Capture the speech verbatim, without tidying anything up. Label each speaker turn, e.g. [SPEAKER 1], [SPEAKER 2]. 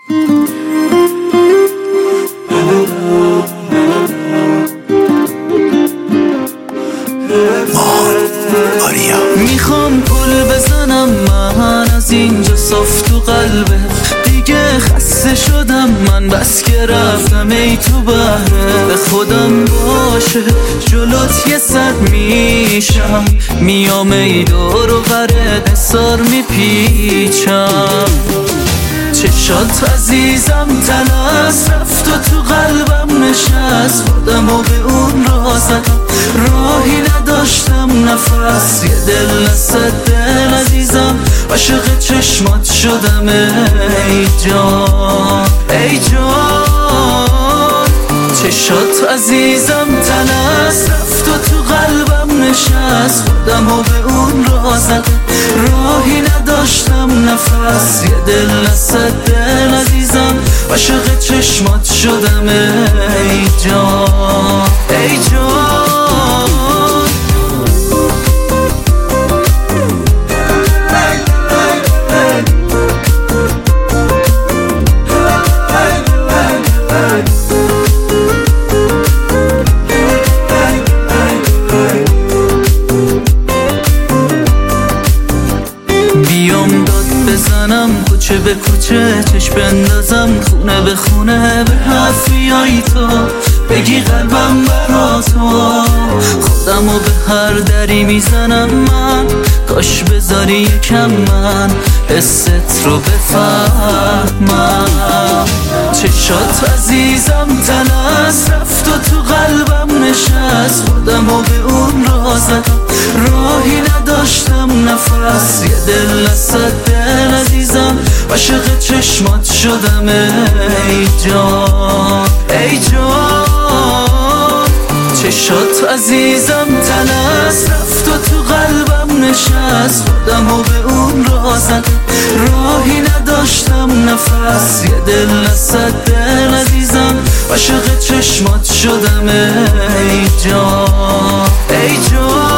[SPEAKER 1] میخوام پل بزنم من از اینجا صاف تو قلبه، دیگه خسته شدم من بس که رفتم ای تو بحره. به خودم باشه جلوت یه صد میشم، میام ای دور و برت حسار میپیچم. چشات عزیزم تلس رفت و تو قلبم نشست، خودم و به اون راه زدم راهی نداشتم نفس. یه دل نصد دل عزیزم عاشق چشمات شدم ای جان ای جان. چشات عزیزم تلس رفت و تو قلبم نشست، خودم و به اون راه زدم راهی نداشتم نفس. یه دل نصد دل عزیزم عاشق چشمات شدم ای جان ای جان. بیام داد بزنم کوچه به کوچه، چشم بندازم خونه به خونه، به حرفیای تو بگی قلبم برا تو. خودمو به هر دری میزنم من، کاش بذاری یکم من حست رو بفهمم. چشات عزیزم تلس رفت و تو قلبم نشست، خودمو به اون راه زدم راهی نداشتم نفس. یه دل نصد دل عزیزم عاشق چشمات شدم ای جان ای جان. چشات عزیزم تلس رفت و تو قلبم نشست، خودم و به اون راه زدم راهی نداشتم نفس. یه دل نصد دل عزیزم عاشق چشمات شدم ای جان ای جان.